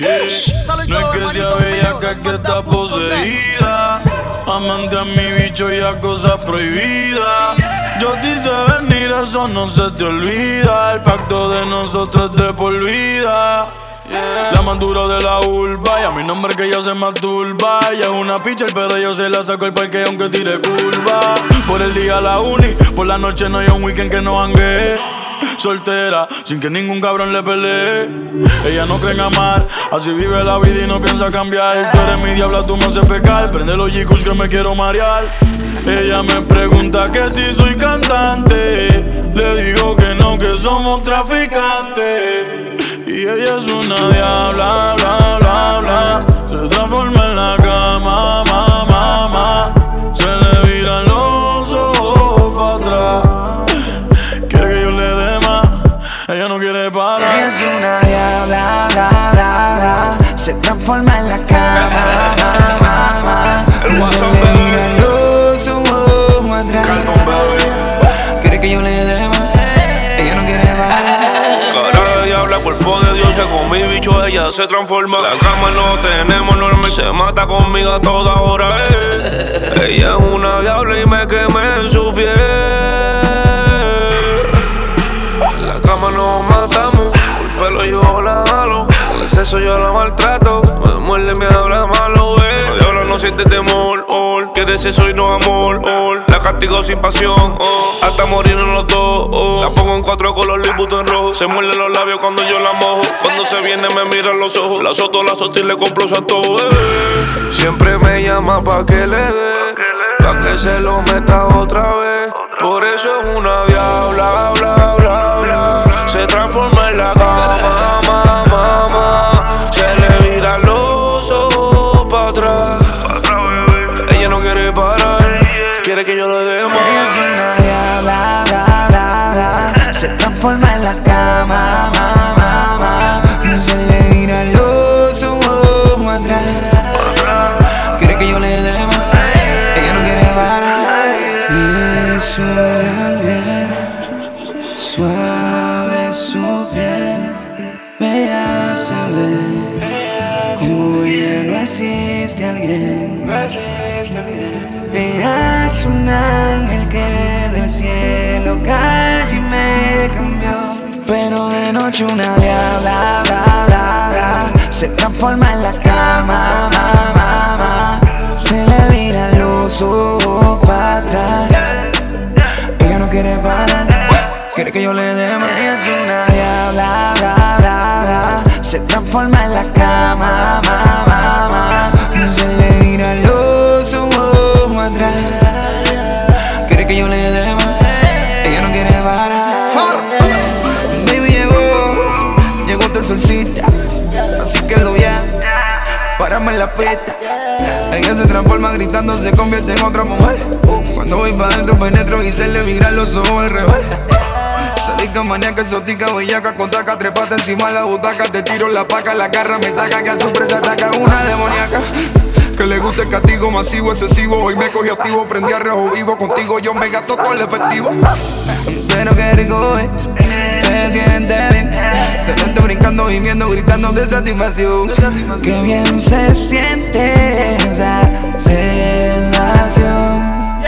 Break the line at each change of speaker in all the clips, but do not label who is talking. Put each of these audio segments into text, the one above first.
No es que sea bellaca, que está poseída. Amante a mi bicho y a cosas prohibidas. Yo te hice venir, eso no se te olvida. El pacto de nosotros es de por vida. La más dura de la urba y a mi nombre que ella se masturba. Ella es una pitcher pero yo se la saco el parque aunque tire curva. Por el día la uni, por la noche no hay un weekend que no hangue. Soltera, sin que ningún cabrón le pelee. Ella no cree en amar, así vive la vida y no piensa cambiar. Tú eres mi diabla, tú me haces pecar. Prende los G-Kush que me quiero marear. Ella me pregunta que si soy cantante. Le digo que no, que somos traficantes. Y ella es una diabla, bla, bla, bla. Se transforma en la cama, mamá. Se le viran los ojos para atrás. Quiere que yo le dé más, ella no quiere parar.
Ella es una diabla, bla, bla, bla. Se transforma en la cama, mamá. Se le viran los ojos atrás. Quiere que yo le dé más, ella no quiere parar.
Cara de diabla, cuerpo de Dios, con mi bicho ella se transforma. La cama no tenemos normal, se mata conmigo a toda hora. Ella es una diabla y me quemé en su piel. En la cama nos matamos, por pelo yo la jalo. En exceso yo la maltrato, me muerde, me habla malo. La diabla no siente temor, quiere sexo y no amor. La castigo sin pasión, hasta morir en los dos. La pongo en 4 color y puto en rojo. Se muerde los labios cuando yo la mojo. Cuando se viene me mira los ojos. La soto y le compro su antojo. Siempre me llama pa' que le dé, pa' que se lo meta otra vez. Por eso es una diabla, bla, bla, bla. Se transforma en la cama, mamá. Se le viran los ojos pa' atrás. Ella no quiere parar, quiere que yo le dé más.
Ella es una diabla, bla, bla, bla. Se transforma en la cama, mamá. Se le viran los ojos atrás. Quiere que yo le dé más, ella no quiere parar. Y eso bien, suave su piel. Bella se ve, como ella no existe alguien. Ella es un ángel que del cielo cayó y me cambió. Pero de noche una diabla, bla, bla, bla. Se transforma en la cama, mamá. Se le viran los ojos para atrás. Ella no quiere parar, quiere que yo le dé más. Ella es una diabla, bla, bla, bla. Se transforma en la cama, mamá. Se le viran los ojos atrás. Quiere que yo le dé más, ella no quiere parar. Baby llegó tu solcita, así que lo ya, párame en la pista. Ella se transforma gritando, se convierte en otra mujer. Cuando voy pa' dentro penetro y se le viran los ojos al revés. Sadica, maníaca, exótica, bellaca, con taca, trepata encima de la butaca. Te tiro la paca, la garra me saca, que a sorpresa ataca una demoníaca. Que le gusta el castigo masivo, excesivo. Hoy me cogí activo, prendí a rejo vivo. Contigo yo me gasto todo el efectivo. Pero qué rico es, te sientes bien. Te siento brincando, gimiendo, gritando de satisfacción. Qué bien se siente esa sensación.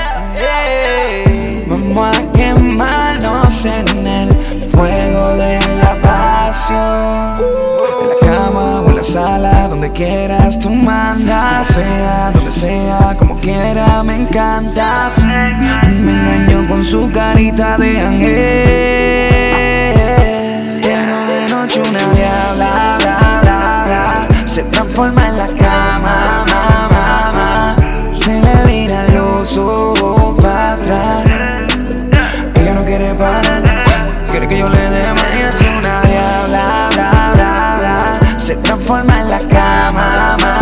Vamos a quemarnos en el fuego de la pasión. En la cama o en la sala, donde quieras tú mandas. Como sea, donde sea, como quiera, me encantas. Me engaño con su carita de ángel. Pero de noche una diabla, bla, bla, bla. Se transforma en la cama, mamá. Se le viran los ojos para atrás. Ella no quiere parar, quiere que yo le dé más. Ella es una diabla, bla, bla, bla. Se transforma en la cama, mamá.